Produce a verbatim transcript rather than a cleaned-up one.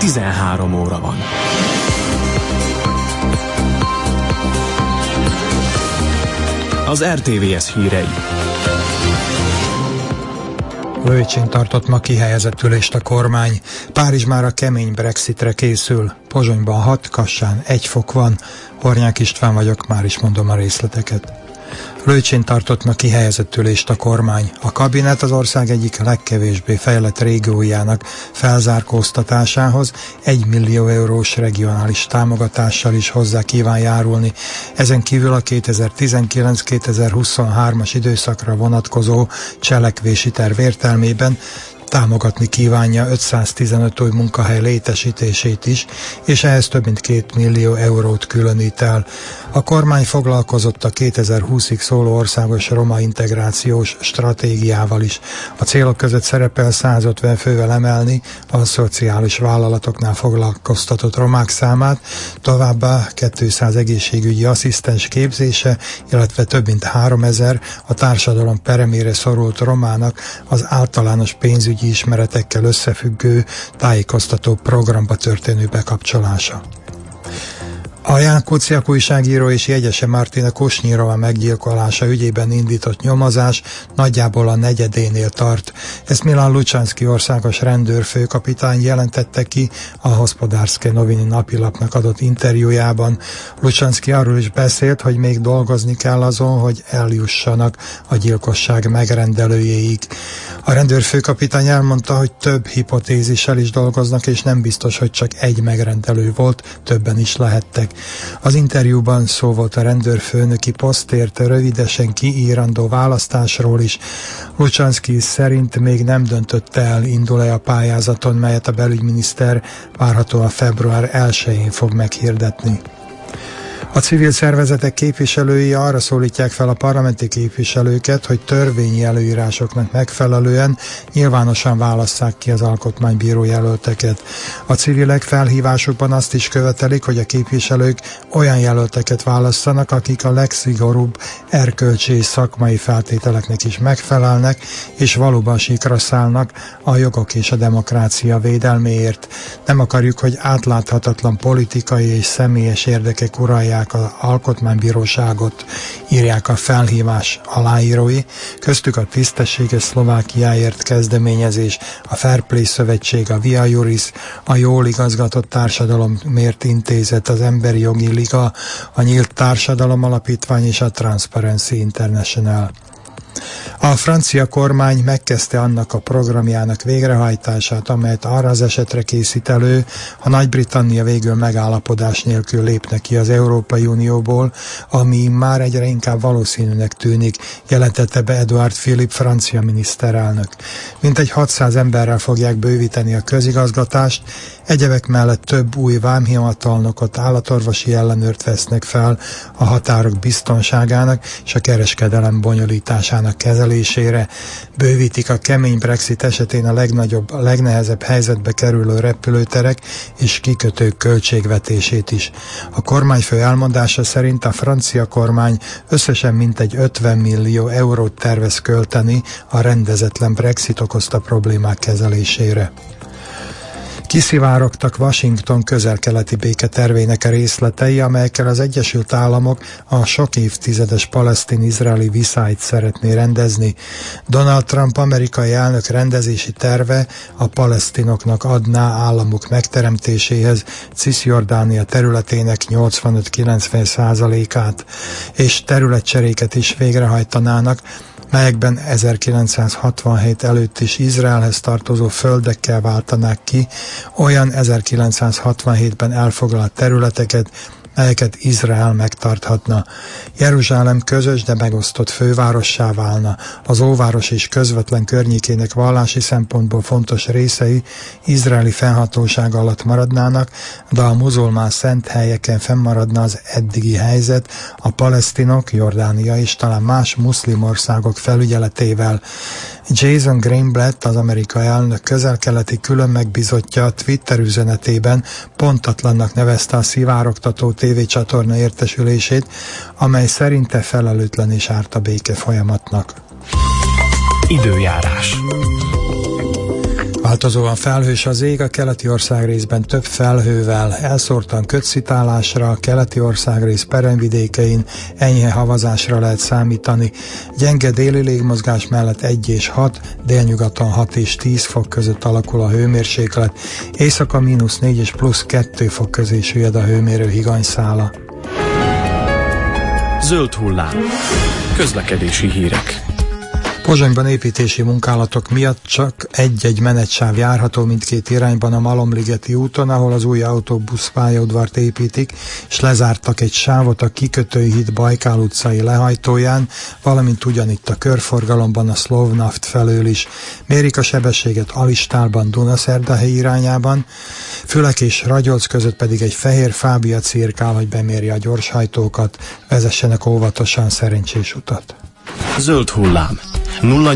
tizenhárom óra van. Az er té vé es hírei. Lőcsén tartott ma kihelyezett ülést a kormány. Párizs már a kemény Brexitre készül. Pozsonyban hat, Kassán egy fok van. Hornyák István vagyok, már is mondom a részleteket. Lőcsén tartott ma kihelyezett ülést a kormány. A kabinet az ország egyik legkevésbé fejlett régiójának felzárkóztatásához egy millió eurós regionális támogatással is hozzá kíván járulni. Ezen kívül a kétezer-tizenkilenc-kétezer-huszonhármas időszakra vonatkozó cselekvési terv értelmében támogatni kívánja ötszáztizenöt új munkahely létesítését is, és ehhez több mint két millió eurót különít el. A kormány foglalkozott a kétezer-húszig szóló országos roma integrációs stratégiával is. A célok között szerepel százötven fővel emelni a szociális vállalatoknál foglalkoztatott romák számát, továbbá kétszáz egészségügyi asszisztens képzése, illetve több mint háromezer a társadalom peremére szorult romának az általános pénzügyi ismeretekkel összefüggő tájékoztató programba történő bekapcsolása. A Ján Kuciak újságíró és Jegyese Martina Kusnyirova meggyilkolása ügyében indított nyomozás nagyjából a negyedénél tart. Ezt Milan Lučanský országos rendőrfőkapitány jelentette ki a Hospodárske noviny napilapnak adott interjújában. Lučanský arról is beszélt, hogy még dolgozni kell azon, hogy eljussanak a gyilkosság megrendelőjéig. A rendőrfőkapitány elmondta, hogy több hipotézissel is dolgoznak, és nem biztos, hogy csak egy megrendelő volt, többen is lehettek. Az interjúban szó volt a rendőrfőnöki posztért rövidesen kiírandó választásról is. Lučanský szerint még nem döntötte el, indul-e a pályázaton, melyet a belügyminiszter várhatóan február elsején fog meghirdetni. A civil szervezetek képviselői arra szólítják fel a parlamenti képviselőket, hogy törvényi előírásoknak megfelelően nyilvánosan válasszák ki az alkotmánybíró jelölteket. A civilek felhívásukban azt is követelik, hogy a képviselők olyan jelölteket válasszanak, akik a legszigorúbb erkölcsi és szakmai feltételeknek is megfelelnek, és valóban síkra szállnak a jogok és a demokrácia védelméért. Nem akarjuk, hogy átláthatatlan politikai és személyes érdekek uralják az alkotmánybíróságot, írják a felhívás aláírói, köztük a Tisztességes Szlovákiáért kezdeményezés, a Fair Play Szövetség, a Via Juris, a Jól Igazgatott Társadalomért Intézet, az Emberi Jogi Liga, a Nyílt Társadalom Alapítvány és a Transparency International. A francia kormány megkezdte annak a programjának végrehajtását, amelyet arra az esetre készít elő, ha Nagy-Britannia végül megállapodás nélkül lépne ki az Európai Unióból, ami már egyre inkább valószínűnek tűnik, jelentette be Edouard Philippe francia miniszterelnök. Mintegy hatszáz emberrel fogják bővíteni a közigazgatást, egyebek mellett több új vámhivatalnokot, állatorvosi ellenőrt vesznek fel a határok biztonságának és a kereskedelem bonyolításának kezelésére. Bővítik a kemény Brexit esetén a legnagyobb, a legnehezebb helyzetbe kerülő repülőterek és kikötők költségvetését is. A kormányfő elmondása szerint a francia kormány összesen mintegy ötven millió eurót tervez költeni a rendezetlen Brexit okozta problémák kezelésére. Kiszivárogtak Washington közel-keleti béketervének a részletei, amelyekkel az Egyesült Államok a sok évtizedes palesztin-izraeli viszályt szeretné rendezni. Donald Trump amerikai elnök rendezési terve a palesztinoknak adná államuk megteremtéséhez Cisjordánia területének nyolcvanöt-kilencven százalékát, és területcseréket is végrehajtanának, melyekben ezerkilencszázhatvanhét előtt is Izraelhez tartozó földekkel váltanák ki olyan ezerkilencszázhatvanhétben elfoglalt területeket, melyeket Izrael megtarthatna. Jeruzsálem közös, de megosztott fővárossá válna. Az óváros és közvetlen környékének vallási szempontból fontos részei izraeli fennhatóság alatt maradnának, de a muzulmán szent helyeken fennmaradna az eddigi helyzet a palesztinok, Jordánia és talán más muszlim országok felügyeletével. Jason Greenblatt, az amerikai elnök közel-keleti külön megbízottja Twitter üzenetében pontatlannak nevezte a szivárogtató tévécsatorna értesülését, amely szerinte felelőtlen és árt a béke folyamatnak. Időjárás. Változóan felhős az ég, a keleti országrészben több felhővel, elszórtan kötszitálásra, a keleti országrész peremvidékein enyhe havazásra lehet számítani. Gyenge déli légmozgás mellett egy és hat, délnyugaton hat és tíz fok között alakul a hőmérséklet, éjszaka mínusz négy és plusz kettő fok közé süllyed a hőmérő higanyszála. Zöld hullám. Közlekedési hírek. Pozsonyban építési munkálatok miatt csak egy-egy menetsáv járható mindkét irányban a Malomligeti úton, ahol az új autóbusz pályaudvart építik, és lezártak egy sávot a Kikötői híd Bajkál utcai lehajtóján, valamint ugyanitt a körforgalomban a Szlovnaft felől is. Mérik a sebességet Alistálban Dunaszerdahely irányában, Fülek és Ragyolc között pedig egy fehér Fábia cirkál, hogy bemérje a gyorshajtókat, vezessenek óvatosan, szerencsés utat. Zöld hullám. nulla